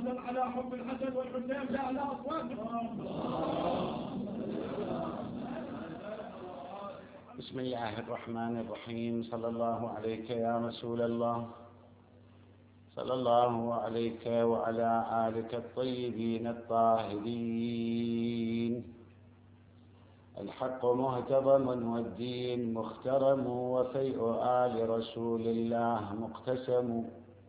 صلاة على حب الحسن والحسين بأعلى أصواتهم. بسم الله الرحمن الرحيم. صلى الله عليك يا رسول الله، صلى الله عليك وعلى آلك الطيبين الطاهرين. الحق مهتضم والدين مخترم، وفيء آل رسول الله مقتسم.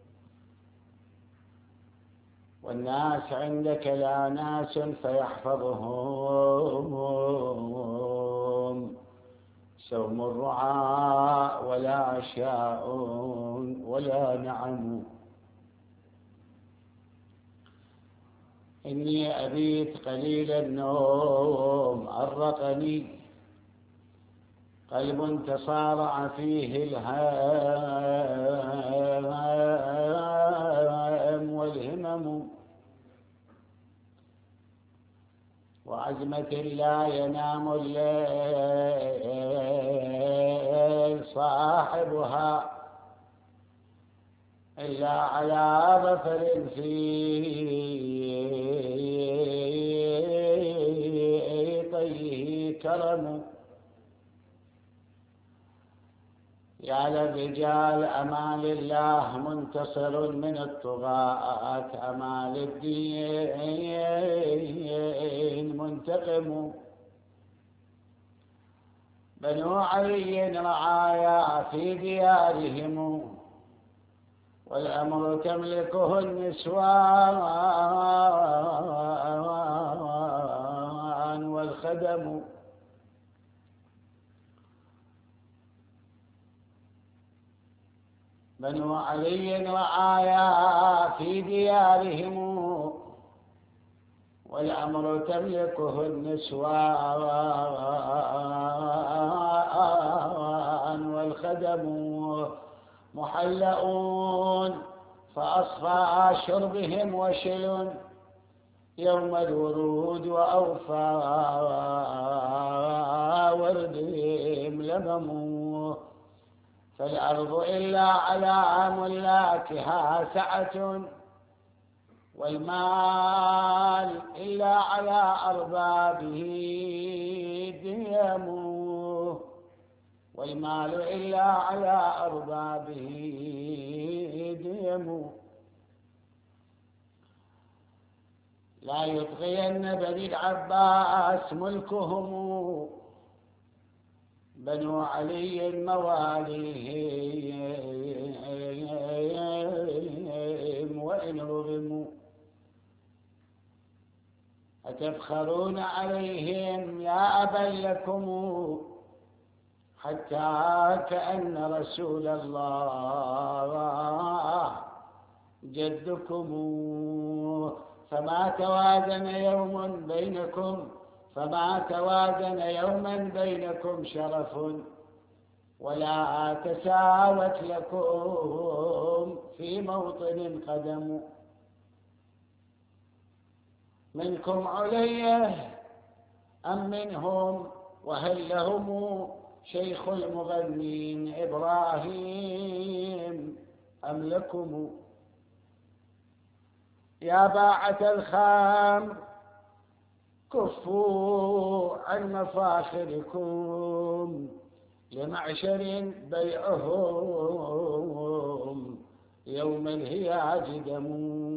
والناس عندك لا ناس فيحفظهم سوم الرعاء، ولا شاء ولا نعم. إني أبيت قليل النوم أرقني، قلب تصارع فيه الهام والهمم، وعزمة لا ينام الليل صاحبها إلا على ظفر في طيه كرم. يا للرجال أمال الله منتصر من الطغاة، أمال الدين منتقم. بنو علي رعايا في ديارهم، والأمر تملكه النسوان والخدم. بنو علي رعايا في ديارهم، والأمر تملكه النسوان والخدم. محلؤون فأصفى شربهم وشل يوم الورود، وأوفى وردهم لمم. فالأرض إلا على ملاكها سعة، والمال إلا على أربابه ديم، والمال إلا على أربابه ديم. لا يطغين بني العباس ملكهم، بنو علي مواليهم وإن رغموا. أتفخرون عليهم يا أبا لكم، حتى كأن رسول الله جدكم. فما توازن يوم بينكم، فما توازن يوما بينكم شرف، ولا تساوت لكم في موطن قدم. منكم عليه أم منهم، وهل لهم شيخ المغنين إبراهيم أم لكم؟ يا باعة الخمر كفوا عن مفاخركم، لمعشر بيعهم يوم الهياج دم.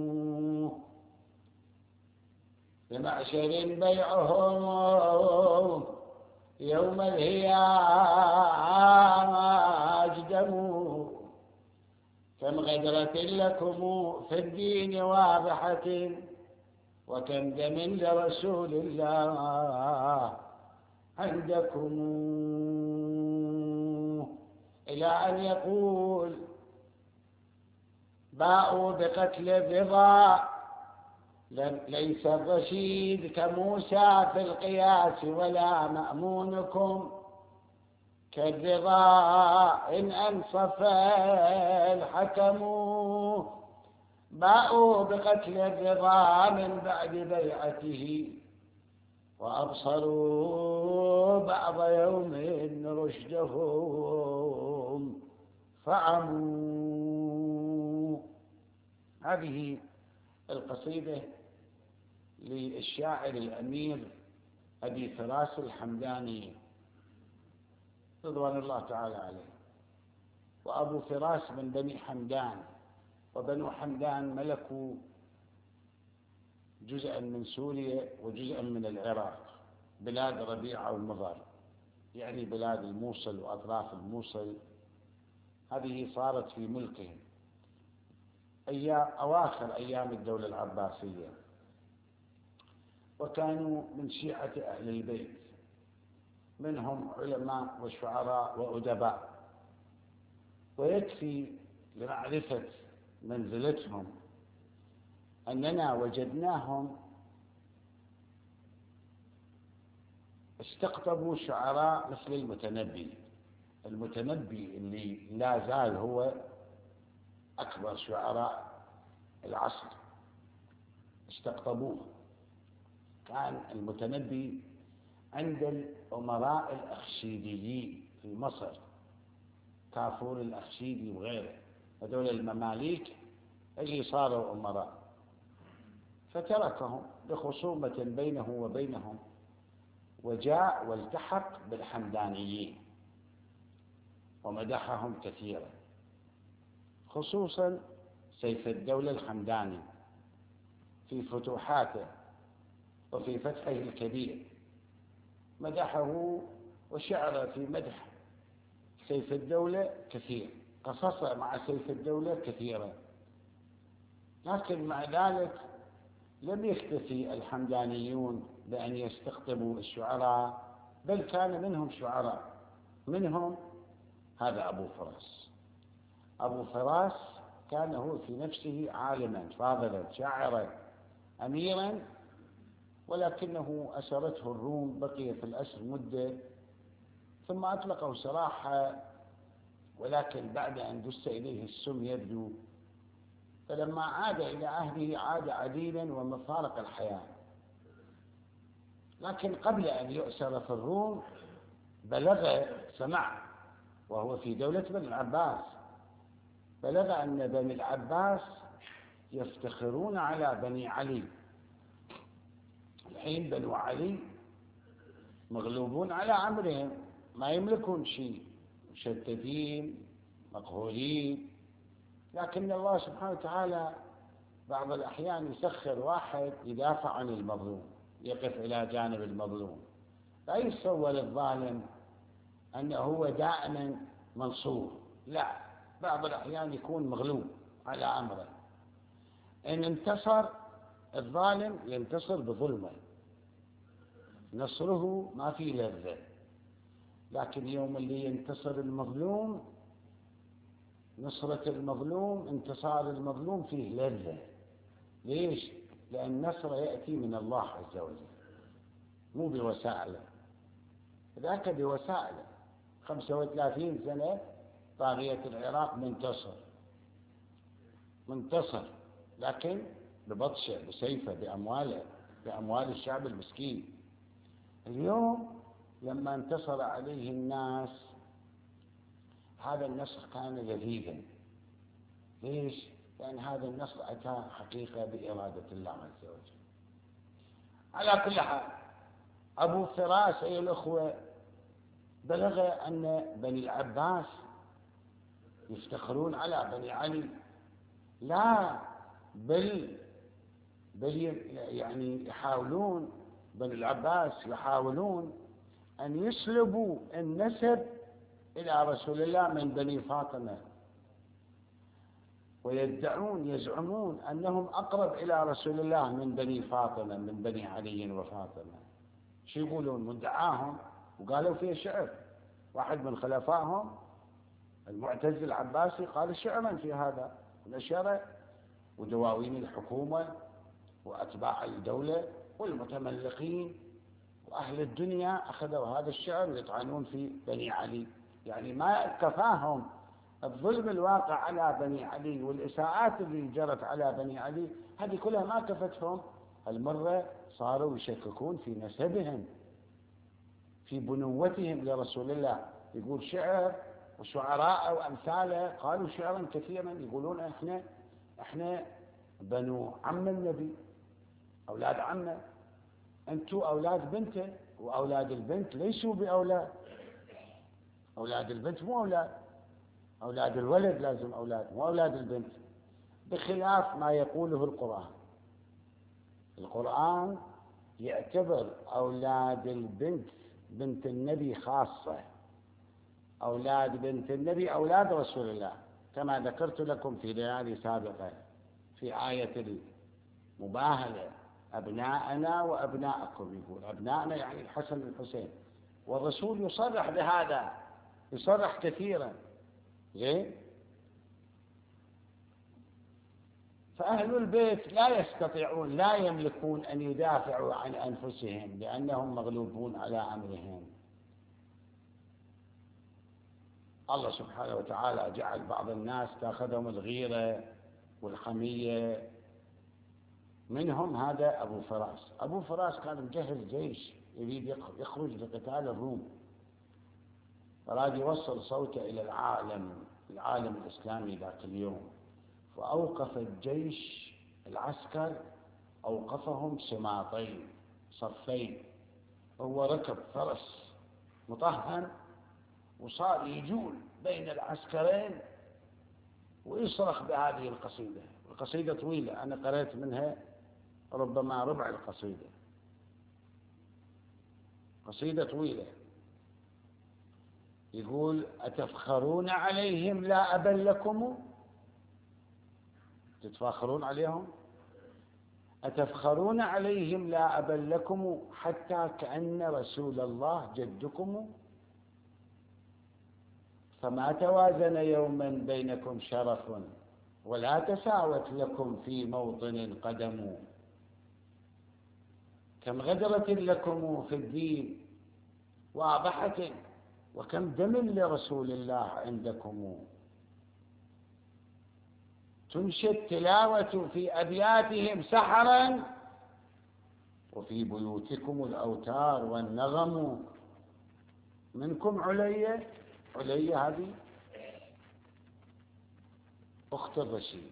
لمعشر بيعهم يوم الهياج دم. كم غدرة لكم في الدين واضحة، وكم دم لرسول الله عندكم. إلى أن يقول باءوا بقتل الرضا، ليس الرشيد كموسى في القياس، ولا مأمونكم كالرضا إن أنصف الحكم. باءوا بقتل الرضا من بعد بيعته، وأبصروا بعض يوم رشدهم فعموا. هذه القصيدة للشاعر الأمير أبي فراس الحمداني رضوان الله تعالى عليه. وأبو فراس من بني حمدان، وبنو حمدان ملكوا جزءا من سوريا وجزءا من العراق، بلاد ربيعة ومضر، يعني بلاد الموصل وأطراف الموصل، هذه صارت في ملكهم أواخر أيام الدولة العباسية، وكانوا من شيعة أهل البيت، منهم علماء وشعراء وأدباء. ويكفي لمعرفة منزلتهم أننا وجدناهم استقطبوا شعراء مثل المتنبي اللي لا زال هو أكبر شعراء العصر، استقطبوه. كان المتنبي عند الأمراء الأخشيديين في مصر، كافور الأخشيدي وغيره، هذول المماليك اللي صاروا أمراء، فتركهم لخصومة بينه وبينهم، وجاء والتحق بالحمدانيين ومدحهم كثيرا، خصوصا سيف الدولة الحمداني في فتوحاته وفي فتحه الكبير، مدحه وشعر في مدح سيف الدولة كثير، قصص مع سيف الدولة كثيرا. لكن مع ذلك لم يكتفي الحمدانيون بأن يستقطبوا الشعراء، بل كان منهم شعراء، منهم هذا أبو فراس كان هو في نفسه عالما فاضلا شاعرا أميرا، ولكنه أسرته الروم، بقي في الأسر مدة ثم أطلقه سراحا، ولكن بعد أن دس إليه السم يبدو، فلما عاد إلى أهله عاد عديلا ومفارق الحياة. لكن قبل أن يؤسر في الروم سمع وهو في دولة بني العباس، بلغ أن بني العباس يفتخرون على بني علي. الحين بنو علي مغلوبون على أمرهم، ما يملكون شيء، مشتتين مقهورين، لكن الله سبحانه وتعالى بعض الأحيان يسخر واحد يدافع عن المظلوم، يقف إلى جانب المظلوم، لا يتصور الظالم أنه هو دائما منصور، لا، بعض الأحيان يكون مغلوب على أمره. إن انتصر الظالم ينتصر بظلمه، نصره ما فيه لذة، لكن يوم اللي ينتصر المظلوم، نصرة المظلوم، انتصار المظلوم فيه لذة. ليش؟ لأن النصر يأتي من الله عز وجل، مو بوسائله، ذاك بوسائله. 35 سنة طاغية العراق منتصر، لكن ببطشه، بسيفه، بأمواله، بأموال الشعب المسكين. اليوم لما انتصر عليه الناس، هذا النصر كان لذيذا. ليش؟ لأن هذا النصر أتى حقيقة بإرادة الله عز وجل. على كل حال، أبو فراس أيها الأخوة بلغ أن بني العباس يفتخرون على بني علي، لا بل يعني يحاولون، بني العباس يحاولون أن يسلبوا النسب إلى رسول الله من بني فاطمة، يزعمون أنهم أقرب إلى رسول الله من بني فاطمة، من بني علي وفاطمة. شو يقولون؟ مدعاهم، وقالوا فيه شعر. واحد من خلفائهم المعتز العباسي قال شعرا في هذا، نشر، ودواوين الحكومة وأتباع الدولة والمتملقين وأهل الدنيا أخذوا هذا الشعر يطعنون في بني علي. يعني ما كفاهم الظلم الواقع على بني علي والإساءات اللي جرت على بني علي، هذه كلها ما كفتهم، المرة صاروا يشككون في نسبهم، في بنوتهم لرسول الله. يقول شعر، وشعراء وأمثاله قالوا شعرا كثيرا، يقولون احنا بنو عم النبي، أولاد عمه. أنتم أولاد بنته، وأولاد البنت ليسوا بأولاد. أولاد البنت مو أولاد، أولاد الولد لازم أولاد، مو أولاد البنت، بخلاف ما يقوله القرآن. القرآن يعتبر أولاد البنت بنت النبي خاصة، أولاد بنت النبي أولاد رسول الله، كما ذكرت لكم في ليالي سابقة في آية المباهلة: أبناءنا وأبناءكم. يقول أبناءنا يعني الحسن والحسين، والرسول يصرح بهذا، يصرح كثيرا. زين؟ فأهل البيت لا يستطيعون، لا يملكون أن يدافعوا عن أنفسهم، لأنهم مغلوبون على أمرهم. الله سبحانه وتعالى جعل بعض الناس تأخذهم الغيرة والحمية. منهم هذا أبو فراس. أبو فراس كان مجهز جيش يريد يخرج لقتال الروم، أراد يوصل صوته إلى العالم الإسلامي ذاك اليوم. فأوقف الجيش العسكر، أوقفهم سماطين صفين، هو ركب فرس مطهن وصار يجول بين العسكرين ويصرخ بهذه القصيدة. القصيدة طويلة، أنا قرأت منها ربما ربع القصيدة، قصيدة طويلة. يقول: أتفخرون عليهم لا أبا لكم؟ تتفاخرون عليهم؟ أتفخرون عليهم لا أبا لكم حتى كأن رسول الله جدكم؟ فما توازن يوما بينكم شرف ولا تساوت لكم في موطن قدم. كم غدرة لكم في الدين واضحة، وكم دم لرسول الله عندكم. تنشي التلاوة في أبياتهم سحرا، وفي بيوتكم الأوتار والنغم. منكم علي هذه أخت الرشيد،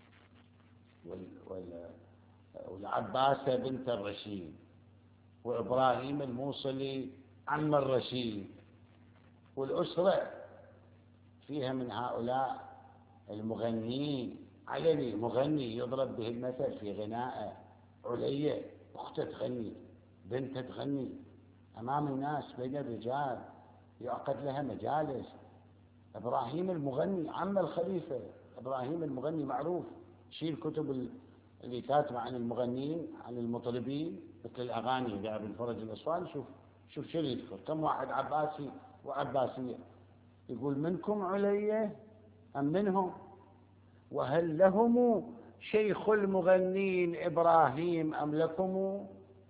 والعباسة بنت الرشيد، وإبراهيم الموصلي عم الرشيد، والأسرة فيها من هؤلاء المغنيين. علوي مغني يضرب به المثل في غنائه، علية أخته تغني، بنته تغني أمام الناس بين الرجال، يعقد لها مجالس. إبراهيم المغني عم الخليفة، إبراهيم المغني معروف، شيل كتب اللي كاتبة عن المغنيين، عن المطربين، مثل الأغاني لأبي الفرج الأصفهاني، شوف شو يذكر، كم واحد عباسي وعباسية. يقول: منكم علي أم منهم؟ وهل لهم شيخ المغنين إبراهيم أم لكم؟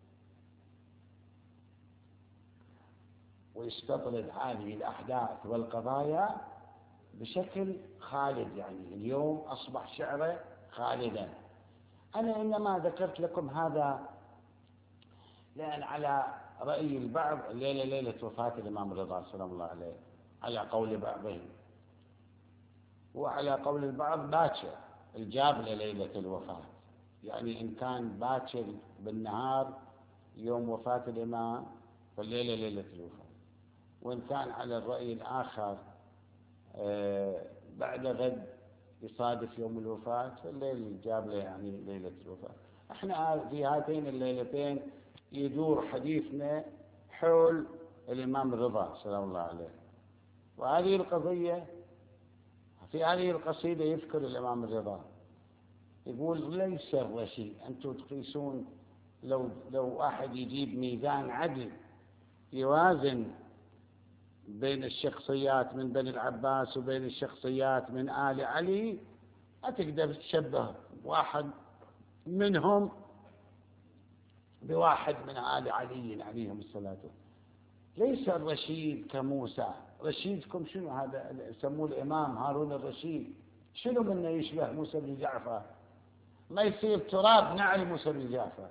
ويستطرد هذه الأحداث والقضايا بشكل خالد، يعني اليوم أصبح شعره خالدا. أنا إنما ذكرت لكم هذا لأن على رأي البعض الليلة ليلة وفاة الإمام الرضا سلام الله عليه، على قول بعضهم، وعلى قول البعض باكر، الجاب لليلة الوفاة، يعني إن كان باكر بالنهار يوم وفاة الإمام فالليلة ليلة الوفاة، وإن كان على الرأي الآخر بعد غد يصادف يوم الوفاة فالليل جاب له يعني ليلة الوفاة. احنا في هاتين الليلتين يدور حديثنا حول الإمام الرضا سلام الله عليه. وهذه القضية في هذه القصيدة يذكر الإمام الرضا، يقول: ليس الرشيد. أنتم تقيسون لو واحد يجيب ميزان عدل يوازن بين الشخصيات من بني العباس وبين الشخصيات من آل علي، ما تقدر تشبه واحد منهم بواحد من آل علي عليهم الصلاة والسلام. ليس الرشيد كموسى. رشيدكم شنو هذا؟ يسموه الإمام هارون الرشيد، شنو منه يشبه موسى بن جعفر؟ ما يصير تراب نعل موسى بن جعفر.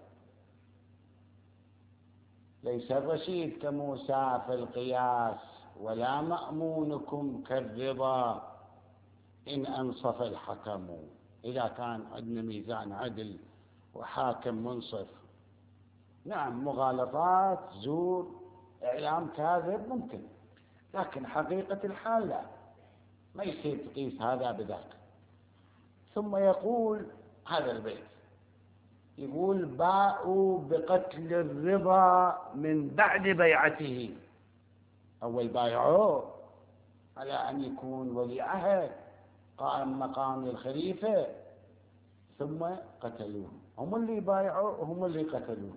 ليس الرشيد كموسى في القياس، ولا مأمونكم كالرضا إن أنصف الحكم. إذا كان عندنا ميزان عدل وحاكم منصف. نعم مغالطات، زور، إعلام كاذب ممكن، لكن حقيقة الحال لا، ما يصير تقيس هذا بذاك. ثم يقول هذا البيت، يقول باءوا بقتل الرضا من بعد بيعته. أول بايعوه على أن يكون ولي عهد قائم مقام الخليفة، ثم قتلوه، هم اللي بايعوه وهم اللي قتلوه.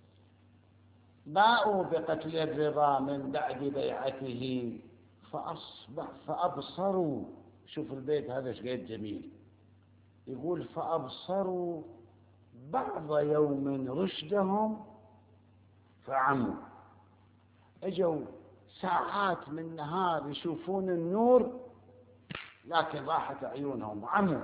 باءوا بقتل الرضا من بعد بيعته فأبصروا. شوف البيت هذا شقد جميل، يقول فأبصروا بعض يوم رشدهم فعموا. اجوا ساعات من نهار يشوفون النور لكن راحت عيونهم عموا.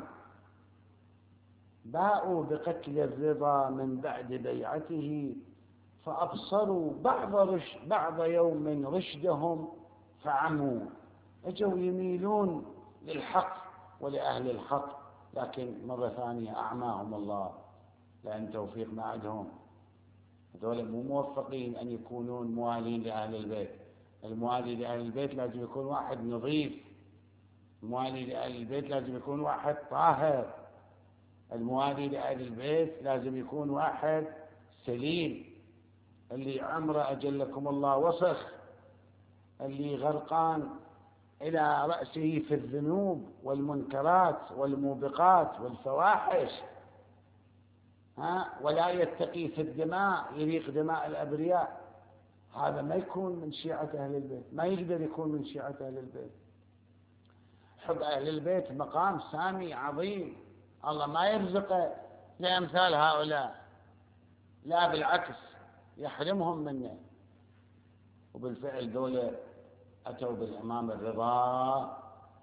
باءوا بقتل الرضا من بعد بيعته فأبصروا بعض يوم رشدهم فعموا. اجوا يميلون للحق ولأهل الحق، لكن مرة ثانية أعماهم الله، لأن توفيق ما عندهم. هذول مو موفقين أن يكونون موالين لأهل البيت. الموالي لأهل البيت لازم يكون واحد نظيف، الموالي لأهل البيت لازم يكون واحد طاهر، الموالي لأهل البيت لازم يكون واحد سليم، اللي عمره أجلكم الله وسخ، اللي غرقان إلى رأسه في الذنوب والمنكرات والموبقات والفواحش، ولا يتقي في الدماء، يريق دماء الأبرياء. هذا ما يكون من شيعة أهل البيت، ما يقدر يكون من شيعة أهل البيت. حب أهل البيت مقام سامي عظيم، الله ما يرزقه لأمثال هؤلاء، لا بالعكس يحرمهم منه. وبالفعل دولة أتوا بالإمام الرضا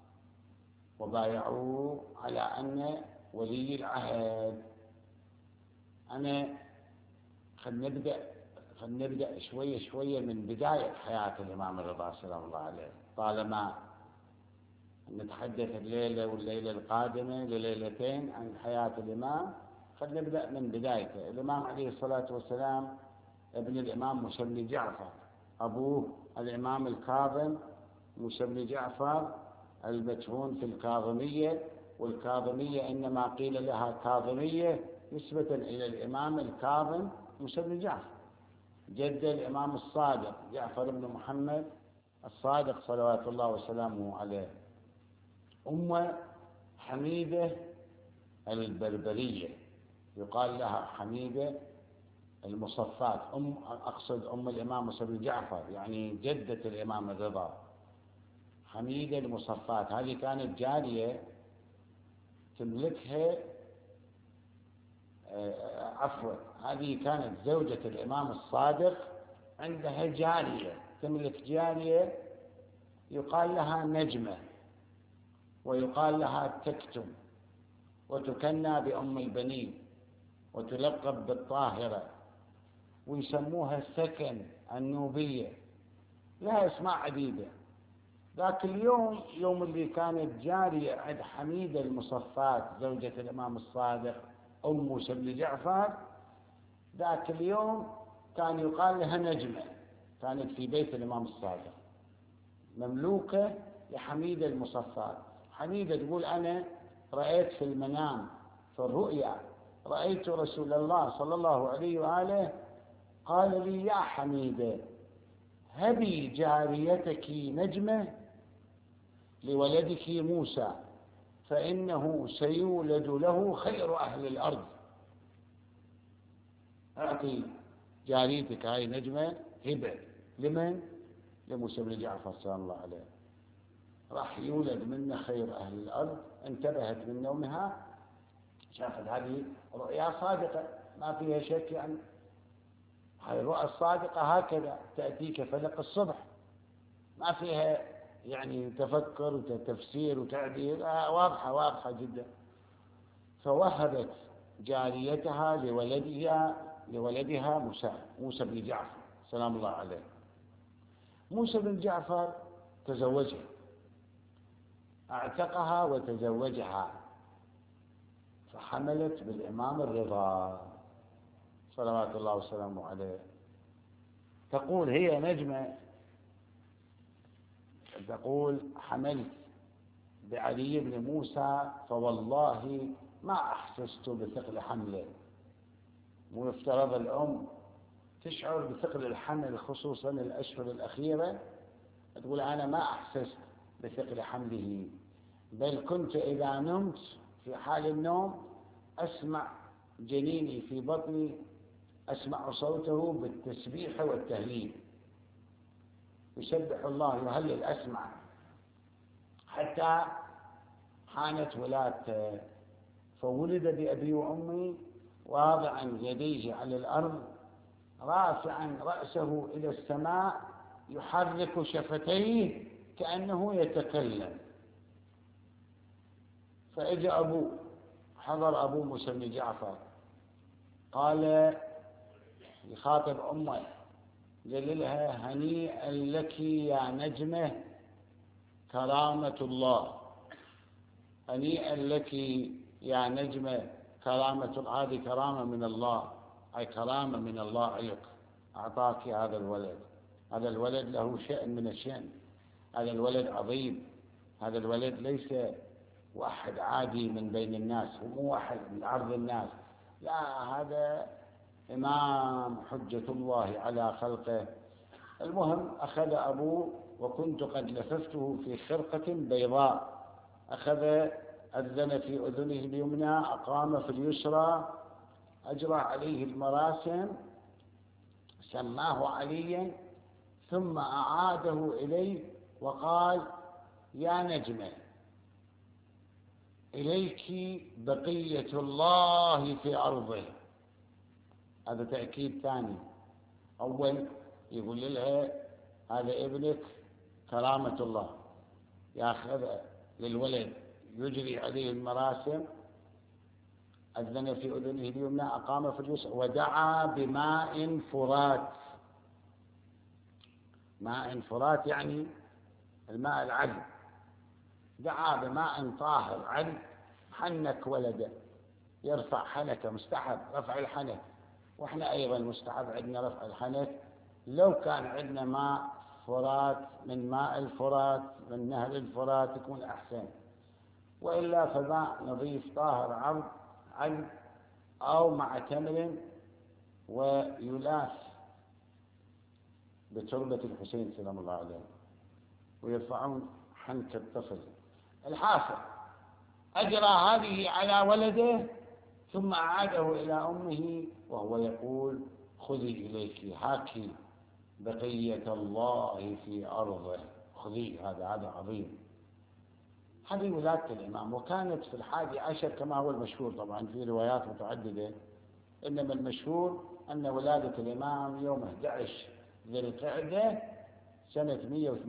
وبايعوه على أن ولي العهد. أنا خلينا نبدأ شوية من بداية حياة الإمام الرضا سلام الله عليه، طالما نتحدث الليلة والليلة القادمة لليلتين عن حياة الإمام. خلينا نبدأ من بدايته. الإمام عليه الصلاة والسلام ابن الإمام موسى بن جعفر، أبوه الإمام الكاظم موسى بن جعفر المدفون في الكاظمية، والكاظمية إنما قيل لها كاظمية نسبة إلى الإمام الكاظم موسى بن جعفر، جد الإمام الصادق جعفر بن محمد الصادق صلوات الله وسلامه عليه. أم حميدة البربرية، يقال لها حميدة المصفات، أقصد أم الإمام موسى بن جعفر يعني جدة الإمام الرضا، حميدة المصفات. هذه كانت جارية تملكها، هذه كانت زوجة الإمام الصادق، عندها جارية تملك جارية يقال لها نجمة ويقال لها تكتم، وتكنى بأم البنين وتلقب بالطاهرة، ويسموها سكن النوبية، لها اسماء عديدة. ذاك اليوم يوم اللي كانت جارية عند حميدة المصفات زوجة الإمام الصادق أم موسى بن جعفر، ذاك اليوم كان يقال لها نجمة، كانت في بيت الإمام الصادق مملوكة لحميدة المصفات. حميدة تقول أنا رأيت في المنام في الرؤيا رأيت رسول الله صلى الله عليه وآله قال لي يا حميدة هبي جاريتك نجمة لولدك موسى فإنه سيولد له خير أهل الأرض. أعطي جاريتك هاي نجمة هبة لمن؟ لموسى بن جعفر سلام الله عليه، راح يولد منه خير أهل الأرض. انتبهت من نومها، شافت هذه رؤيا صادقة ما فيها شك، يعني هاي الرؤى الصادقة هكذا تأتي كفلق الصبح، ما فيها يعني تفكر وتفسير وتعبير، واضحة جدا. فوهبت جاريتها لولدها موسى بن جعفر سلام الله عليه. موسى بن جعفر تزوجها، اعتقها وتزوجها، فحملت بالإمام الرضا صلوات الله وسلامه عليه. تقول هي نجمة، تقول حملت بعلي بن موسى فوالله ما أحسست بثقل حمله. مو يفترض الأم تشعر بثقل الحمل خصوصا الأشهر الأخيرة، تقول أنا ما أحسست بثقل حمله، بل كنت إذا نمت في حال النوم أسمع جنيني في بطني، أسمع صوته بالتسبيح والتهليل، يسبح الله يهلل، أسمع. حتى حانت ولادته، فولد بأبي وأمي واضعا يديه على الأرض رافعا رأسه إلى السماء يحرك شفتيه كأنه يتكلم. فإجا أبوه، حضر أبوه موسى بن جعفر، قال يخاطب أمه، قال لها هنيئا لك يا نجمة كرامة الله، هنيئا لك يا نجمة كرامة، هذه كرامة من الله، أي كرامة من الله لك، أعطاك هذا الولد. هذا الولد له شأن من الشأن، هذا الولد عظيم، هذا الولد ليس واحد عادي من بين الناس، هو مو واحد من عرض الناس، لا، هذا إمام حجة الله على خلقه. المهم أخذ أبوه، وكنت قد لففته في خرقة بيضاء، أخذ أذن في أذنه اليمنى، أقام في اليسرى، أجرى عليه المراسم، سماه عليا، ثم أعاده إليه وقال يا نجمة إليك بقية الله في أرضه. هذا تأكيد ثاني. أول يقول لها هذا ابنك كرامة الله، يأخذ للولد يجري عليه المراسم، أذن في أذنه اليمنى، أقام في اليسرى، ودعا بماء فرات. ماء فرات يعني الماء العذب، دعا بماء طاهر عذب، حنك ولده، يرفع حنكه، مستحب رفع الحنك، واحنا ايضا مستحب عندنا رفع الحنك. لو كان عندنا ماء فرات من ماء الفرات من نهر الفرات يكون احسن، والا فماء نظيف طاهر عذب او مع تمر، ويلاف بتربة الحسين سلام الله عليه، ويرفعون حنك الطفل. الحاصل أجرى هذه على ولده، ثم أعاده إلى أمه وهو يقول خذي إليك، هاكي بقية الله في أرضه، خذي. هذا عظيم. هذه ولادة الإمام، وكانت في 11 كما هو المشهور، طبعا في روايات متعددة، إنما المشهور أن ولادة الإمام يوم 11 ذي القعدة سنة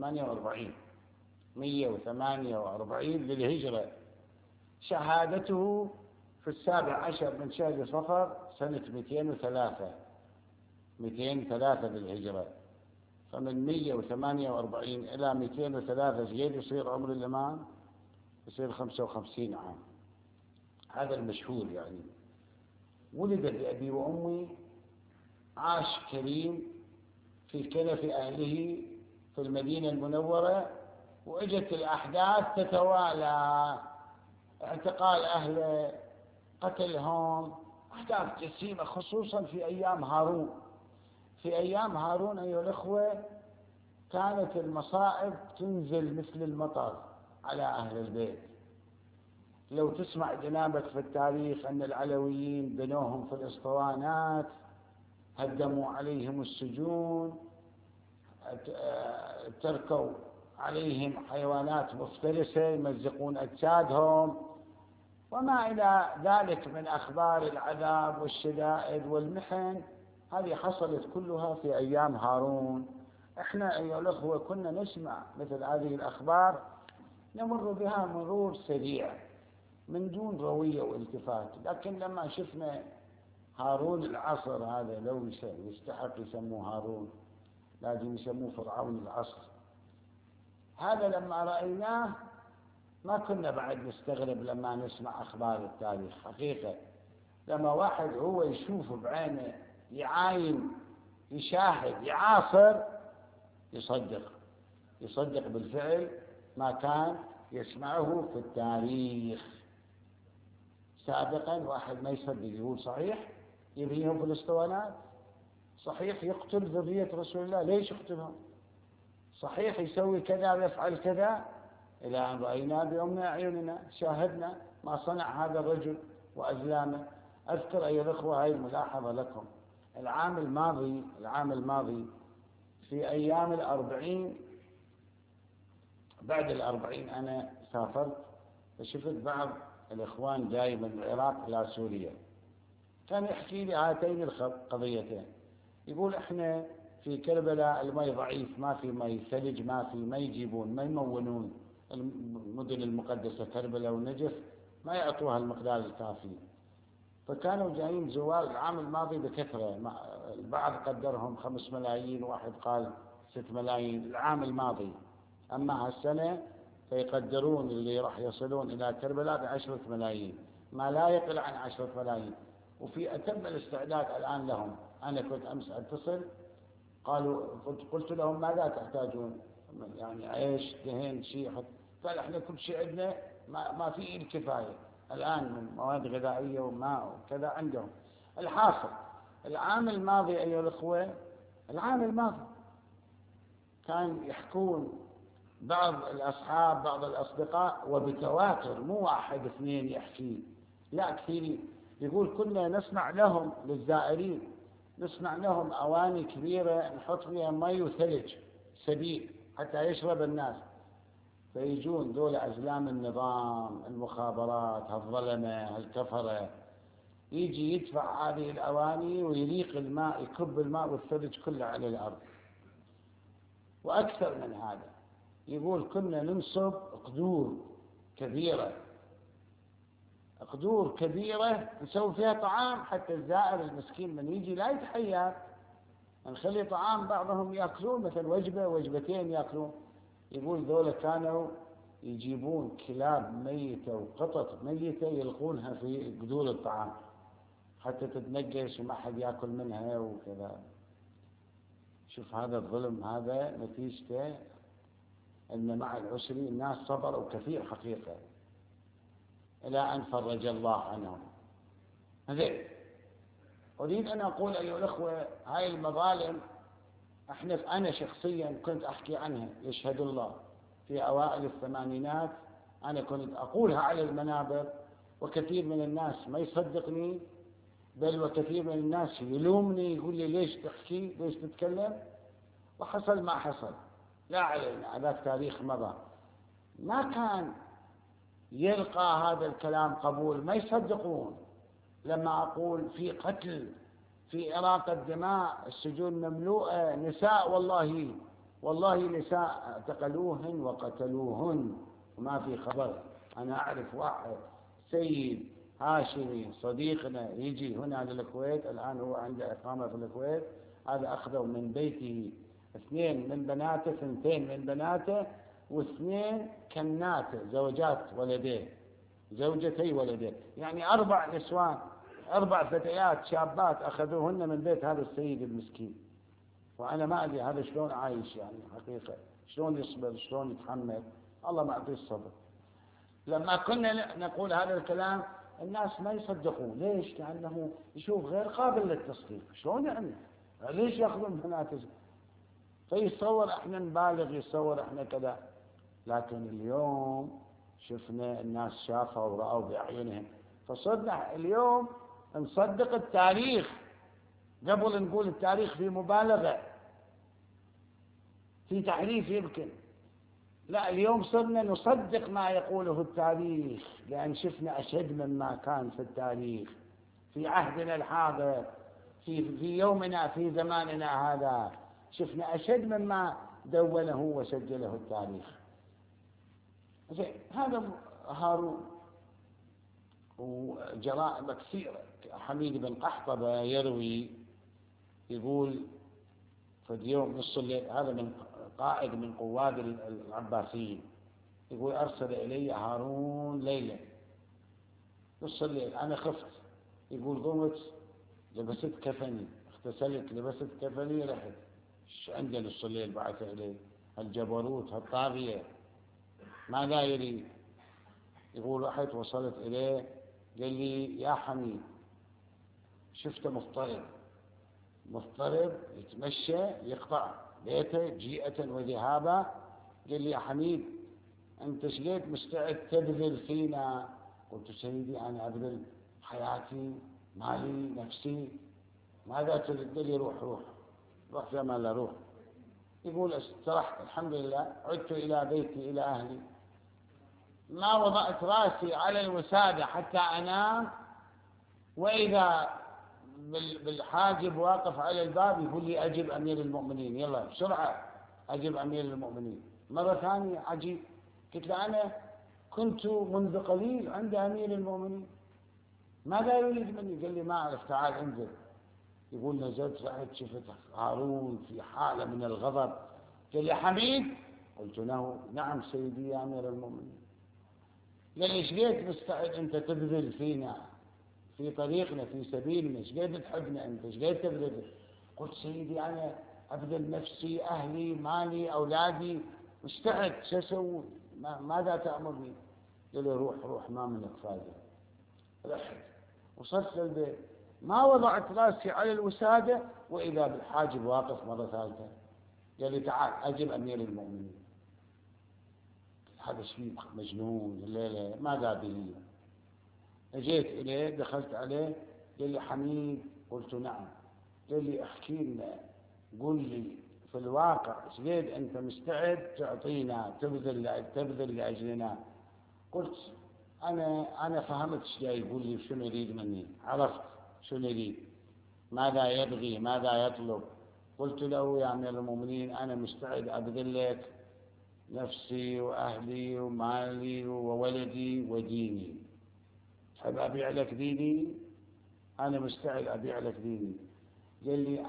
148 للهجرة، شهادته في 17 من شهر صفر سنة 203 للهجرة. فمن 148 إلى 203 جيد يصير عمر الإمام، يصير 55 عام. هذا المشهور يعني. ولد بأبي وأمي، عاش كريم في كنف أهله في المدينة المنورة، وإجت الأحداث تتوالى، اعتقال أهله، قتلهم، أحداث جسيمة، خصوصا في أيام هارون. في أيام هارون أيها الأخوة كانت المصائب تنزل مثل المطر على أهل البيت. لو تسمع جنابك في التاريخ أن العلويين بنوهم في الإسطوانات، هدموا عليهم السجون، تركوا عليهم حيوانات مفترسة يمزقون أجسادهم، وما إلى ذلك من أخبار العذاب والشدائد والمحن، هذه حصلت كلها في أيام هارون. إحنا أيها الأخوة كنا نسمع مثل هذه الأخبار، نمر بها مرور سريع من دون روية والتفات، لكن لما شفنا هارون العصر، هذا لو يستحق يسموه هارون، لازم يسموه فرعون العصر، هذا لما رأيناه ما كنا بعد نستغرب لما نسمع أخبار التاريخ حقيقة. لما واحد هو يشوف بعينه، يعاين، يشاهد، يعاصر، يصدق بالفعل ما كان يسمعه في التاريخ. سابقا واحد ما يصدق، يقول صحيح يبيهم في الاسطوانات، صحيح يقتل ذرية رسول الله، ليش يقتلهم؟ صحيح يسوي كذا ويفعل كذا، إلى أن رأينا بأمنا أعيننا، شاهدنا ما صنع هذا الرجل وأزلامه. أذكر أيها الأخوة هاي الملاحظة لكم. العام الماضي في أيام 40، بعد 40 أنا سافرت فشفت بعض الإخوان جاي من العراق إلى سوريا، كان يحكي لي هاتين القضيتين. يقول إحنا في كربلاء المي ضعيف، ما في مي، ثلج ما في، ما يجيبون، ما يمونون المدن المقدسة كربلاء والنجف، ما يعطوها المقدار الكافي. فكانوا جايين زوار العام الماضي بكثرة، البعض قدرهم 5 ملايين، واحد قال 6 ملايين العام الماضي. أما هالسنة فيقدرون اللي راح يصلون إلى كربلاء ب10 ملايين، ما لا يقل عن 10 ملايين، وفي أتم الاستعداد الآن لهم. أنا كنت أمس أتصل، قالوا قلت لهم ماذا تحتاجون؟ يعني عيش، دهن، شيء. قال احنا كل شيء عندنا، ما في الكفاية الآن من مواد غذائية وماء وكذا عندهم. الحاصل العام الماضي أيها الأخوة، العام الماضي كان يحكون بعض الأصحاب، بعض الأصدقاء، وبتواتر، مو واحد اثنين يحكي، لا كثير، يقول كنا نصنع لهم للزائرين، نصنع لهم أواني كبيرة نحط فيها مي وثلج سبيل حتى يشرب الناس. فيجون دول أزلام النظام، المخابرات، هالظلمة، هالكفرة، يجي يدفع هذه الأواني ويريق الماء، يكب الماء والثلج كله على الأرض. وأكثر من هذا، يقول كنا ننصب قدور كبيرة نسوي فيها طعام حتى الزائر المسكين من يجي لا يتحير، نخلي طعام بعضهم يأكلون، مثل وجبة وجبتين يأكلون. يقول ذولا كانوا يجيبون كلاب ميتة وقطط ميتة يلقونها في قدور الطعام حتى تتنجس وما حد يأكل منها وكذا. شوف هذا الظلم، هذا نتيجته أن مع العسر الناس صبروا كثير حقيقة إلى أن فرج الله عنهم. زين، أريد أن أقول أيها الأخوة، هاي المظالم أنا شخصيا كنت أحكي عنها، يشهد الله، في أوائل الثمانينات أنا كنت أقولها على المنابر، وكثير من الناس ما يصدقني، بل وكثير من الناس يلومني، يقول لي ليش تحكي، ليش تتكلم، وحصل ما حصل، لا علينا، هذا تاريخ مضى. ما كان يلقى هذا الكلام قبول، ما يصدقون لما أقول في قتل، في إراقة دماء، السجون مملوءة، نساء، والله نساء اعتقلوهن وقتلوهن وما في خبر. أنا أعرف واحد سيد هاشمي صديقنا يجي هنا للكويت، الآن هو عنده إقامة في الكويت، هذا أخذوا من بيته 2 من بناته، 2 من بناته، و2 كناته، زوجتي ولديه، يعني 4 نسوان، 4 فتيات شابات أخذوهن من بيت هذا السيد المسكين. وأنا ما أدري هذا شلون عايش، يعني حقيقة شلون يصبر، شلون يتحمل، الله ما أعطيه الصبر. لما كنا نقول هذا الكلام الناس ما يصدقون، ليش؟ لأنه يشوف غير قابل للتصديق. شلون يعني؟ ليش يأخذون بنات؟ فيتصور احنا نبالغ، يتصور احنا كذا. لكن اليوم شفنا الناس شافوا ورأوا بأعينهم، فصرنا اليوم نصدق التاريخ قبل نقول التاريخ في مبالغة، في تحريف يمكن. لا، اليوم صرنا نصدق ما يقوله التاريخ، لأن شفنا أشد مما كان في التاريخ في عهدنا الحاضر، في يومنا، في زماننا هذا، شفنا أشد مما دونه وسجله التاريخ. هذا هارون، وجرائم كثيرة. حميد بن قحطبة يروي، يقول في اليوم نص الليل، هذا من قائد من قواد العباسيين، يقول أرسل إلي هارون ليلة نص الليل، أنا خفت. يقول قمت لبست كفني، اغتسلت لبست كفني، رحت. ايش عنده نص الليل بعث إليه؟ الجبروت هالطاغية ماذا يريد؟ يقول رحت وصلت إليه، قال لي يا حميد، شفته مضطرب يتمشى يقطع بيته جيئة وذهابا. قال لي يا حميد أنت شليت مستعد تبذل فينا؟ قلت سيدي أنا أبذل حياتي مالي نفسي، ماذا تريد؟ قال لي روح في أمان الله روح. يقول استرحت الحمد لله، عدت إلى بيتي إلى أهلي، ما وضعت رأسي على الوسادة حتى أنام، وإذا بالحاجب واقف على الباب يقول لي أجب أمير المؤمنين، يلا بسرعة أجب أمير المؤمنين. مرة ثانية عجيب، قلت له أنا كنت منذ قليل عند أمير المؤمنين، ماذا يريد مني؟ قال لي ما أعرف، تعال انزل. يقول نزلت رحت شفت هارون في حالة من الغضب. قال لي حميد؟ قلت له نعم سيدي يا أمير المؤمنين. قال لي ايش ليت مستعد أنت تبذل فينا في طريقنا في سبيلنا؟ ايش قد تحبنا أنت؟ ايش قد تبذل؟ قلت سيدي أنا أبذل نفسي أهلي مالي أولادي مستعد، شو أسوي؟ ماذا تأمرني؟ قال لي روح ما منك فايدة. رحت وصلت للبيت، ما وضعت راسي على الوسادة وإذا بالحاجب واقف مرة ثالثة. قال لي تعال أجب أمير المؤمنين. هذا شيء مجنون الليلة، ماذا به؟ اجيت إليه دخلت عليه، قال لي حميد؟ قلت نعم. قال لي احكي لنا، قل لي في الواقع شليد أنت مستعد تعطينا تبذل لأجلنا؟ قلت أنا فهمت ايش جاي يقول لي شنو يريد مني، عرفت شنو يريد، ماذا يبغي ماذا يطلب. قلت له يا أمير المؤمنين أنا مستعد أبذل لك نفسي وأهلي ومالي وولدي وديني، تحب أبيع لك ديني؟ أنا مستعد أبيع لك ديني. قال لي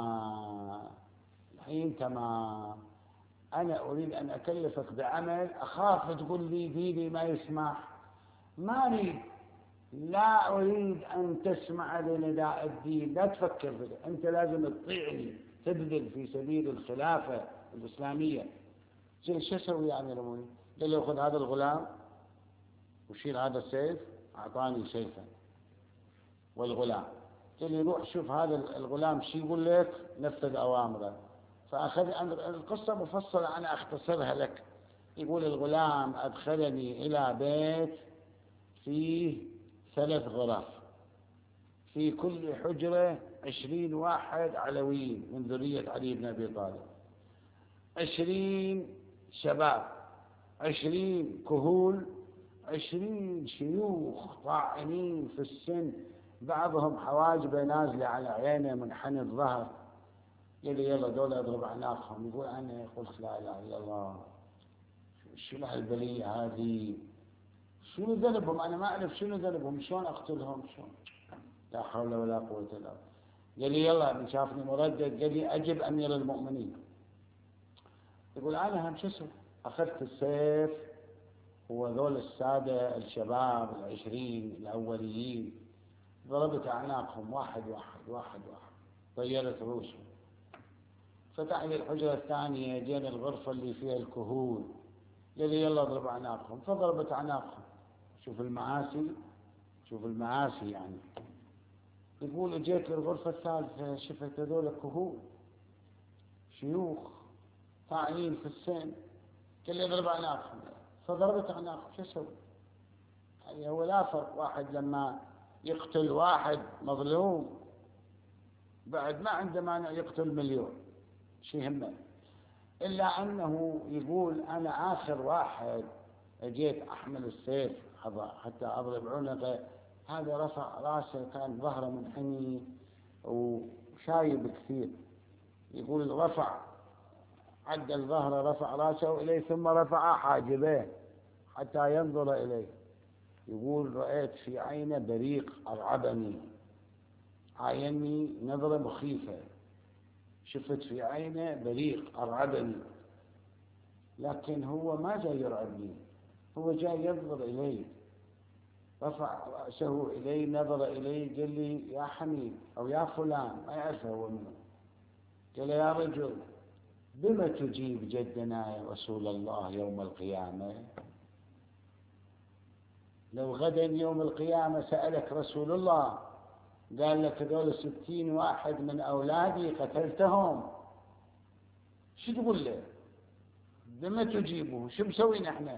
الحين تمام، أنا أريد أن أكلفك بعمل أخاف تقول لي ديني ما يسمح، ما أريد، لا أريد أن تسمع لنداء الدين، لا تفكر بك، أنت لازم تطيعني تبذل في سبيل الخلافة الإسلامية. شو أسوي يا أمير المؤمنين؟ قال لي خذ هذا الغلام وشيل هذا السيف. أعطاني سيفا والغلام. قال لي روح شوف هذا الغلام شو يقول لك، نفذ أوامره. فأخذ القصة مفصلة أنا أختصرها لك. يقول الغلام أدخلني إلى بيت فيه 3 غرف، في كل حجرة 20 واحد علويين من ذرية علي بن أبي طالب، 20 شباب، 20 كهول، 20 شيوخ طاعنين في السن، بعضهم حواجبه نازلة على عينه منحني الظهر. قال لي يلا دول اضرب اعناقهم. يقول انا قلت لا اله الا الله، شنو هالبلية هذه؟ شنو ذنبهم؟ انا ما اعرف شنو ذنبهم، شلون اقتلهم؟ شلون؟ لا حول ولا قوة الا بالله. قال لي يلا شافني مردد، قال لي اجب امير المؤمنين. يقول انا هم شو اسوي؟ اخذت السيف وذول السادة الشباب 20 الاوليين، ضربت اعناقهم واحد واحد، طيرت رؤوسهم. فتح لي الحجرة الثانية، جينا الغرفة اللي فيها الكهول، قال لي يلا اضرب اعناقهم. فضربت اعناقهم. شوف المعاصي يعني. يقول اجيت للغرفة الثالثة، شفت هذول كهول شيوخ طاعنين في السن، قال لي اضرب اعناقهم. فضربت اعناقهم. شو اسوي؟ يعني هو لا فرق، واحد لما يقتل واحد مظلوم بعد ما عنده مانع يقتل مليون، شو يهمه؟ إلا أنه يقول أنا آخر واحد أجيت أحمل السيف حتى أضرب عنقه، هذا رفع راسه كان ظهره منحني وشايب كثير. يقول رفع عدل ظهره، رفع راسه إليه ثم رفع حاجبيه حتى ينظر إليه. يقول رأيت في عينه بريق أرعبني، عايني نظرة مخيفة، شفت في عينه بريق أرعبني، لكن هو ما جاي يرعبني، هو جاي ينظر إلي، رفع رأسه إلي، نظر إلي، قال لي يا حميد أو يا فلان، ما يعرفه هو منه. قال يا رجل بما تجيب جدنا يا رسول الله يوم القيامة؟ لو غدا يوم القيامة سألك رسول الله قال لك هذول 60 واحد من أولادي قتلتهم، شو تقول له؟ بما تجيبه؟ شو مسوي نحن؟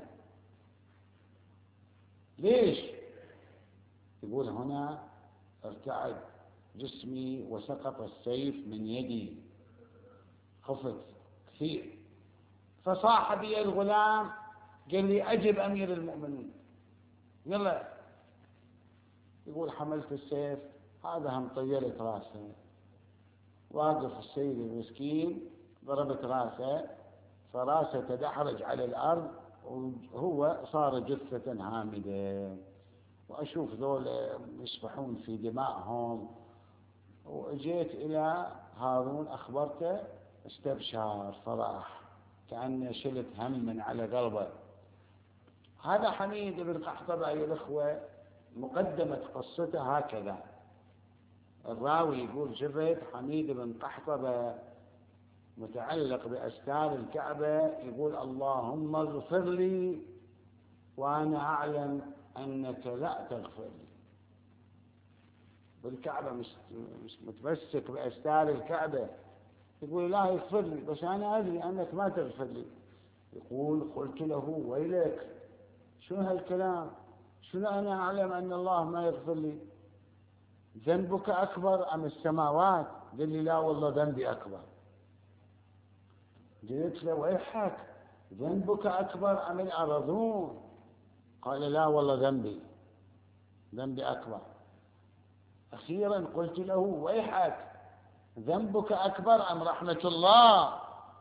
ليش؟ يقول هنا ارتعد جسمي وسقط السيف من يدي، خفت كثير. فصاح بي الغلام قال لي أجب أمير المؤمنين، يلا. يقول حملت السيف، هذا هم طيرت راسه، واقف السيد المسكين، ضربت راسه، فراسه تدحرج على الأرض وهو صار جثة هامدة. وأشوف ذول يسبحون في دمائهم. وأجيت إلى هارون أخبرته، استبشر، فرح، كأنه شلت هم من على قلبه. هذا حميد بن قحطبة أيها الأخوة، مقدمة قصته هكذا. الراوي يقول شفت حميد بن قحطبة متعلق بأستار الكعبة، يقول اللهم اغفر لي وأنا أعلم أنك لا تغفر لي. بالكعبة مش متمسك بأستار الكعبة، يقول لا يغفر لي، بس أنا أدري أنك ما تغفر لي. يقول قلت له ويلك، شو هالكلام؟ شو أنا أعلم أن الله ما يغفر لي؟ ذنبك أكبر أم السماوات؟ قال لي لا والله ذنبي أكبر. قلت له ويحك، ذنبك أكبر أم الأرضون؟ قال لا والله ذنبي أكبر. أخيرا قلت له ويحك، ذنبك أكبر أم رحمة الله؟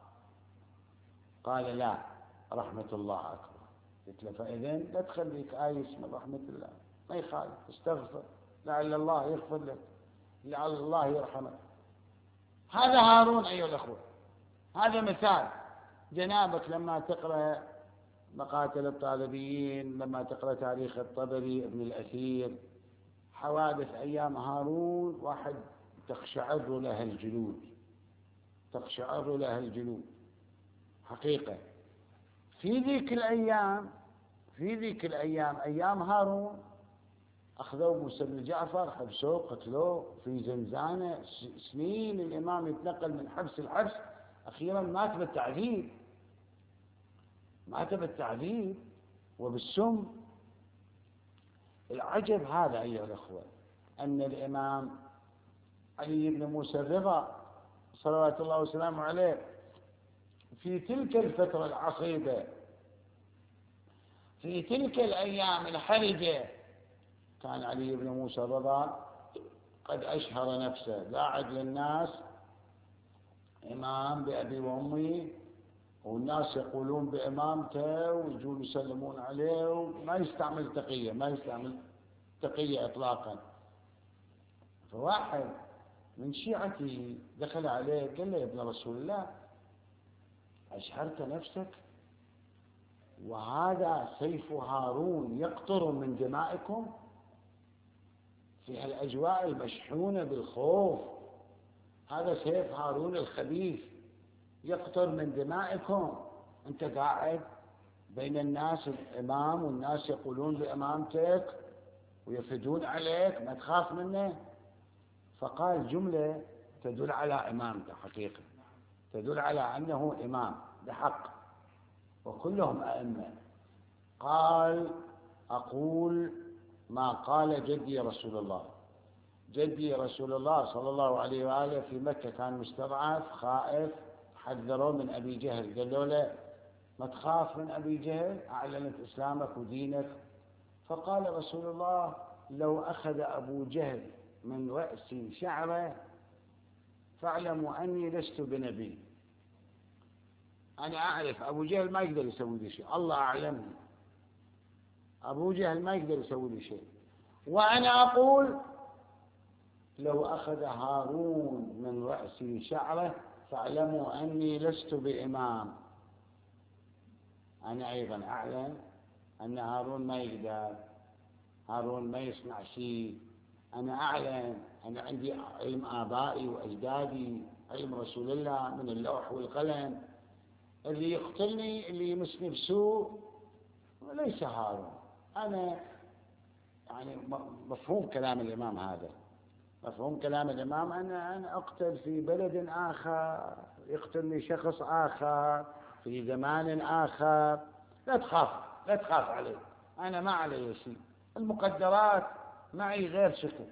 قال لا، رحمة الله أكبر. قلت له فإذن لا تخليك آيس من رحمة الله، ما يخالف، استغفر، لعل الله يغفر لك، لعل الله يرحمك. هذا هارون أيها الأخوة. هذا مثال. جنابك لما تقرأ مقاتل الطالبيين، لما تقرأ تاريخ الطبري، ابن الأثير، حوادث أيام هارون، واحد تقشعر لها الجلود حقيقة. في ذيك الأيام أيام هارون، أخذوا موسى بن جعفر، حبسوه، قتلوه في زنزانة سنين، الإمام يتنقل من حبس الحبس، أخيرا مات بالتعذيب وبالسم. العجب هذا أيها الأخوة، أن الإمام علي بن موسى الرضا صلوات الله وسلامه عليه في تلك الفترة العصيبة، في تلك الأيام الحرجة، كان علي بن موسى الرضا قد أشهر نفسه، قاعد للناس إمام بأبي وأمي، والناس يقولون بإمامته ويجون يسلمون عليه، وما يستعمل تقية إطلاقا. فواحد من شيعته دخل عليه قال له يا ابن رسول الله أشهرت نفسك وهذا سيف هارون يقطر من دمائكم في هالأجواء المشحونة بالخوف، هذا سيف هارون الخبيث يقطر من دمائكم، أنت قاعد بين الناس الإمام والناس يقولون بإمامتك ويفدون عليك، ما تخاف منه؟ فقال جملة تدل على إمامته حقيقة، تدل على أنه إمام بحق وكلهم أئمة. قال أقول ما قال جدي رسول الله. جدي رسول الله صلى الله عليه وآله في مكة كان مستضعف خائف، حذروه من أبي جهل، قالوا له ما تخاف من أبي جهل، أعلنت إسلامك ودينك. فقال رسول الله لو أخذ أبو جهل من رأسي شعره فاعلموا أني لست بنبي. أنا أعرف أبو جهل ما يقدر يسوي لي شيء، الله أعلمني، أبو جهل ما يقدر يسوي لي شيء. وأنا أقول لو أخذ هارون من رأسي شعره فاعلموا أني لست بإمام. أنا أيضا أعلم أن هارون ما يقدر، هارون ما يصنع شيء. أنا أعلم، أنا عندي علم آبائي وأجدادي، علم رسول الله من اللوح والقلم. اللي يقتلني، اللي يمسني بسوء ليس هارون. أنا يعني مفهوم كلام الإمام هذا، مفهوم كلام الإمام. أنا أقتل في بلد آخر، يقتلني شخص آخر في زمان آخر. لا تخاف، لا تخاف علي، أنا ما علي شيء، المقدرات معي غير شكل.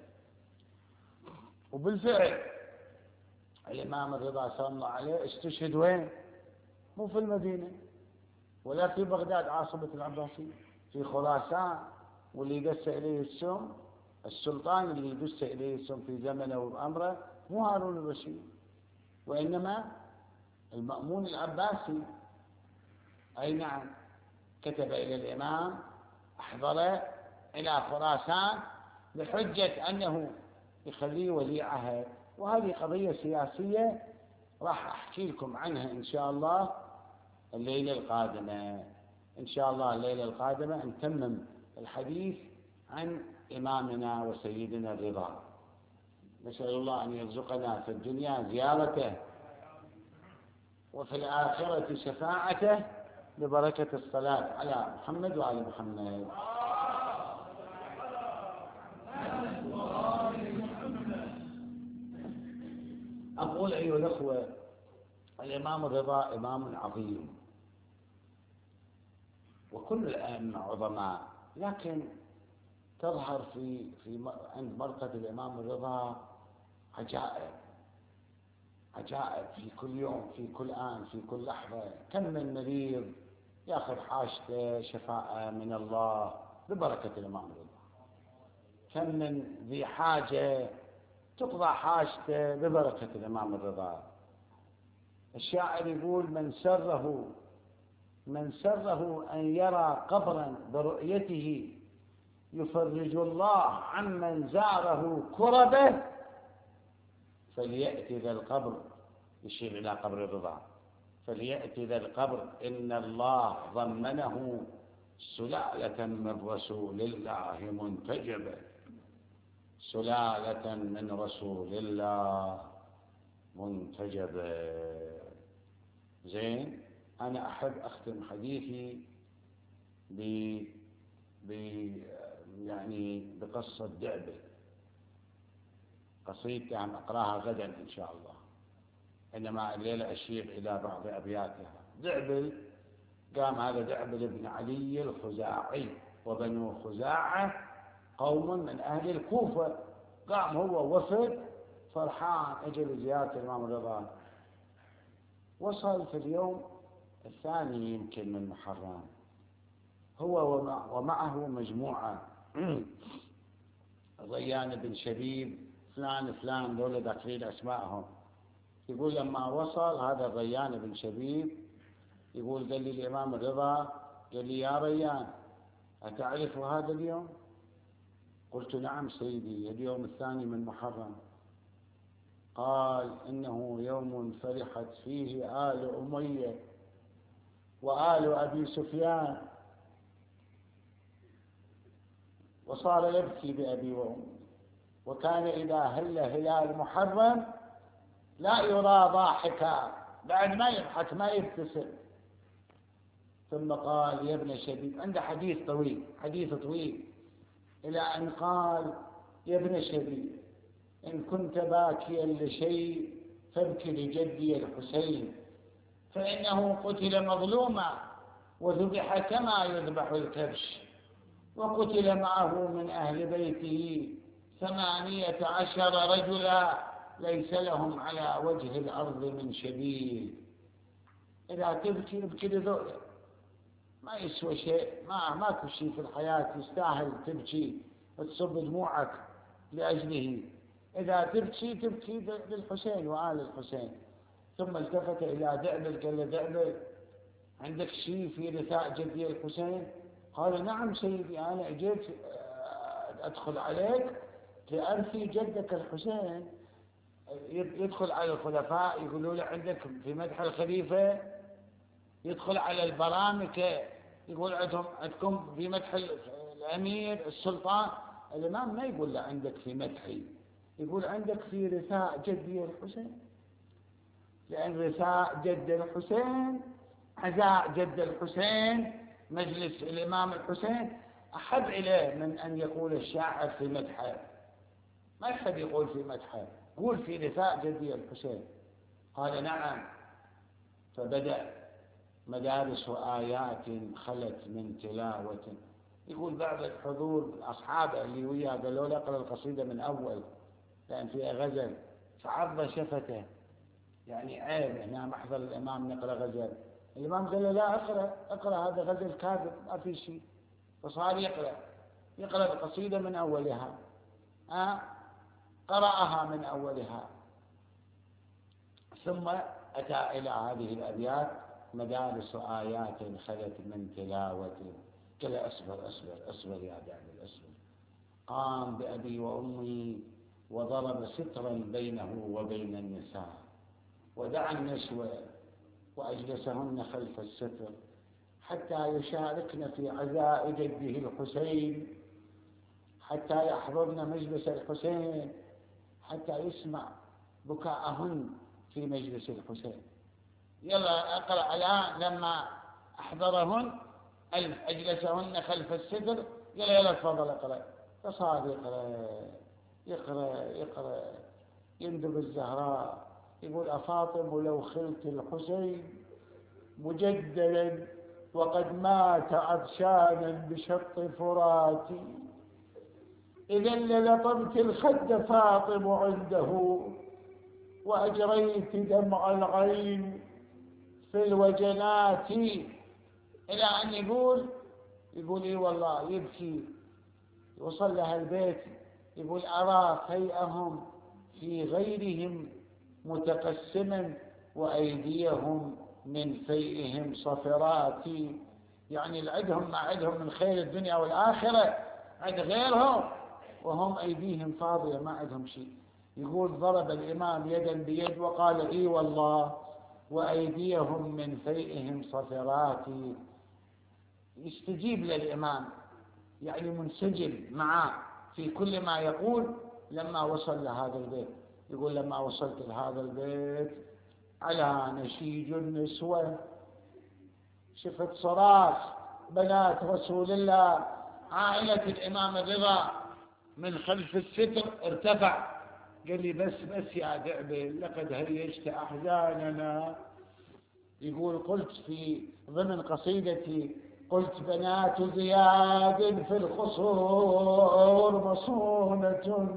وبالفعل الإمام الرضا صلى الله عليه استشهد وين؟ مو في المدينة ولا في بغداد عاصمة العباسية، في خراسان. واللي يدس إليه السم، السلطان اللي يدس إليه السم في زمنه وأمره مو هارون الرشيد، وإنما المأمون العباسي. أي نعم، كتب إلى الإمام أحضره إلى خراسان بحجة أنه يخليه ولي عهد. وهذه قضية سياسية راح أحكي لكم عنها إن شاء الله الليلة القادمة. إن شاء الله الليلة القادمة نتمم الحديث عن إمامنا وسيدنا الرضا. نسأل الله أن يرزقنا في الدنيا زيارته وفي الآخرة شفاعته ببركة الصلاة على محمد وعلى محمد. أقول أيها الأخوة، الإمام الرضا إمام عظيم، وكل الأئمة عظماء، لكن تظهر عند مرقة الإمام الرضا عجائب، عجائب في كل يوم، في كل آن، في كل لحظة. كم من مريض يأخذ حاجته شفاء من الله ببركة الإمام الرضا، كم من ذي حاجة تقضى حاجته ببركة الإمام الرضا. الشاعر يقول: من سره أن يرى قبرا برؤيته يفرج الله عمن زاره كربه فليأتي ذا القبر. يشير إلى قبر الرضا: فليأتي ذا القبر إن الله ضمنه سلالة من رسول الله منتجبة. سلالة من رسول الله منتجبة. زين، أنا أحب أختم حديثي يعني بقصة دعبل، قصيدة عم أقراها غدا إن شاء الله، إنما الليلة أشير إلى بعض أبياتها. دعبل، قام هذا دعبل بن علي الخزاعي، وبنو خزاعة قوم من أهل الكوفة. قام هو وفد فرحان أجل زيارة الإمام الرضا. وصل في اليوم الثاني يمكن من محرم، هو ومعه مجموعة ريان بن شبيب فلان فلان، دول ذاكرين أسمائهم. يقول لما وصل هذا الريان بن شبيب، يقول قال لي الإمام الرضا، قال لي: يا ريان، أتعرف هذا اليوم؟ قلت: نعم سيدي، اليوم الثاني من محرم. قال: إنه يوم فرحت فيه آل أمية وآل أبي سفيان، وصار يبكي بأبي وأمي، وكان إذا هل هلال محرم لا يرى ضاحكا، بعد ما يضحك ما يبتسم. ثم قال: يا ابن شبيب، عنده حديث طويل، حديث طويل، إلى أن قال: يا ابن شبيب، إن كنت باكيا لشيء فابكي لجدي الحسين، فإنه قتل مظلوما وذبح كما يذبح الكبش، وقتل معه من أهل بيته 18 رجلا ليس لهم على وجه الأرض من شبيه. إذا تبكي ابكي لذولا، ما يسوى شيء، ماكو شيء في الحياة يستاهل تبكي وتصب دموعك لأجله. إذا تبكي تبكي للحسين وآل الحسين. ثم التفت إلى دعبل قال له: دعبل، عندك شيء في رثاء جدي الحسين؟ قال: نعم سيدي، أنا أجيت أدخل عليك لأرثي جدك الحسين. يدخل على الخلفاء يقولوا له عندك في مدح الخليفة، يدخل على البرامكة يقول عندكم في مدح الأمير السلطان. الإمام ما يقول له عندك في مدحي، يقول عندك في رثاء جدي الحسين، لأن رثاء جد الحسين، عزاء جد الحسين، مجلس الإمام الحسين أحب إليه من أن يقول الشاعر في مدحه. ما يحب يقول في مدحه، قول في رثاء جدي الحسين. قال نعم. فبدأ مدارس آيات خلت من تلاوة. يقول بعض الحضور من أصحابه اللي وياه قالوا له اقرأ القصيدة من أول لأن فيها غزل، فعض شفته، يعني عيب هنا محضر الإمام نقرأ غزل. الإمام قال له لا اقرأ هذا غزل كاذب ما في شيء. فصار يقرأ القصيدة من أولها، قرأها من أولها، ثم أتى إلى هذه الأبيات مدارس آيات خلت من تلاوة. قال أصبر يا داعي أصبر. قام بأبي وأمي وضرب سترا بينه وبين النساء، ودعا النسوة وأجلسهن خلف الستر حتى يشاركن في عزاء جده الحسين، حتى يحضرن مجلس الحسين، حتى يسمع بكاءهن في مجلس الحسين. يلا اقرأ الآن. لما أحضرهن أجلسهن خلف الستر يلا تفضل اقرأ. فصار يقرأ يندب الزهراء، يقول أفاطم لو خلت الحسين مجددا وقد مات عطشانا بشط فراتي، إذا للطمت الخد فاطم عنده وأجريت دمع العين في الوجنات. إلى أن يقول إيه والله يبكي. وصل لها البيت يقول أرى فيئهم في غيرهم متقسما وأيديهم من فيئهم صفرات. يعني العدهم ما عدهم من خير الدنيا والآخرة عد غيرهم وهم أيديهم فاضية ما عندهم شيء. يقول ضرب الإمام يدا بيد وقال إي والله وأيديهم من فيئهم صفرات. يستجيب للإمام، يعني منسجم معه في كل ما يقول. لما وصل لهذا البيت يقول لما وصلت لهذا البيت على نشيج النسوة شفت صراخ بنات رسول الله عائلة الإمام الرضا من خلف الستر ارتفع. قال لي بس يا دعبل لقد هيجت أحزاننا. يقول قلت في ضمن قصيدتي قلت بنات زياد في القصور مصونة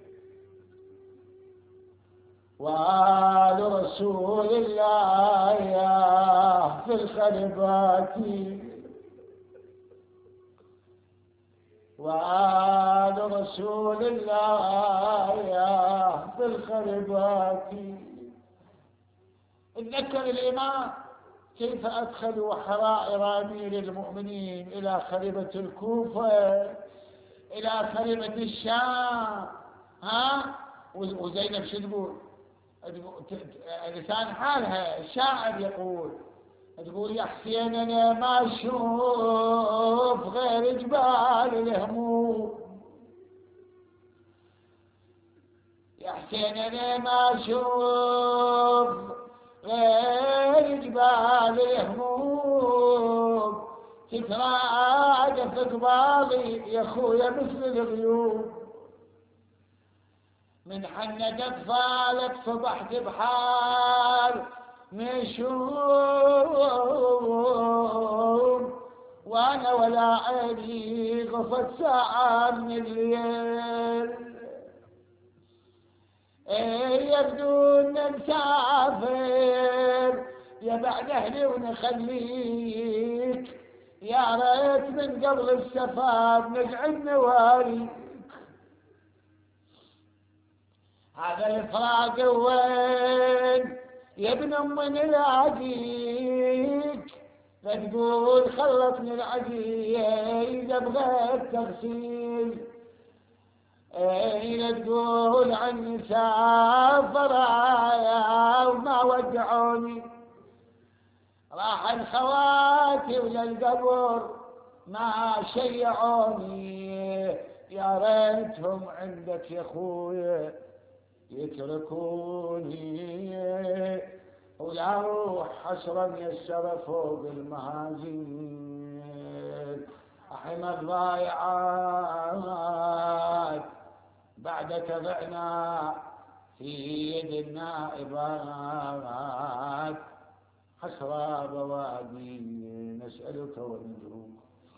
وآل رسول الله في الخربات وآل رسول الله في الخربات. اتذكر الإمام كيف أدخلوا حرائر أمير المؤمنين إلى خربة الكوفة إلى خربة الشام. وزينب شو تقول؟ لسان حالها الشاعر تقول يا حسين أنا ما أشوف غير جبال الهموم، يا حسين أنا ما أشوف غير جبال الهموم تتراجع في قبالي يا خويا مثل الغيوم، من حنة أطفالك صبحت بحال نشوم وأنا ولا عيني غفت ساعة من الليل. يبدون نسافر يا بعد أهلي ونخليك يا ريت من قبل السفر نقعد نواريك. هذا الفراق وين يا ابن أم نلاقيك فتقول خلطني العزيز بغير تغسيل. لا تقول عني سافر وما ودعوني راح راح الخواتي وللقبر ما شيعوني، يا ريتهم عندك يا خويا يتركوني، ولا روح حسرا يسر فوق المهازيل. أحمى الضايعات بعدك ضعنا في يد النائبات، حسرى بوادي نسألك وندعوك.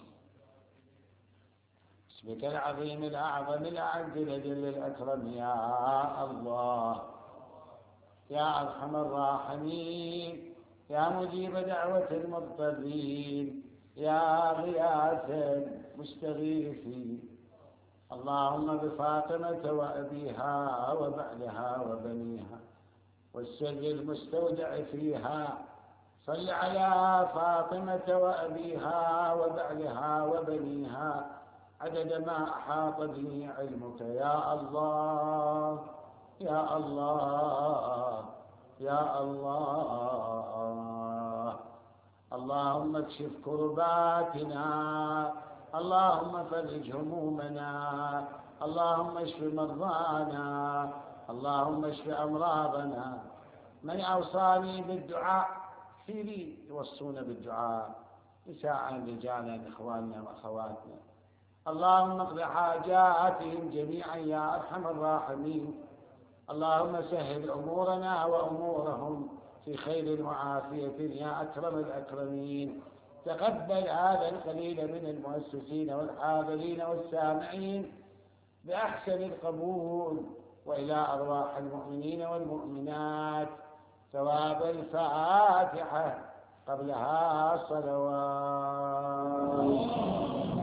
اسمك العظيم الأعظم الأعز الأجل الأكرم يا الله، يا أرحم الراحمين، يا مجيب دعوة المضطرين، يا غياث المستغيثين. اللهم بفاطمة وأبيها وبعلها وبنيها والسر المستودع فيها، صل على فاطمة وأبيها وبعلها وبنيها عدد ما أحاط به علمك يا الله يا الله يا الله. اللهم اكشف كرباتنا، اللهم فرج همومنا، اللهم اشف مرضانا، اللهم اشف أمراضنا. من أوصاني بالدعاء كثيرين يوصون بالدعاء، نساء رجالا إخواننا وأخواتنا. اللهم اقض حاجاتهم جميعا يا أرحم الراحمين. اللهم سهل أمورنا وأمورهم في خير وعافية يا أكرم الأكرمين. تقبل هذا القليل من المؤسسين والحاضرين والسامعين بأحسن القبول، وإلى أرواح المؤمنين والمؤمنات ثواب الفاتحة قبلها صلوات.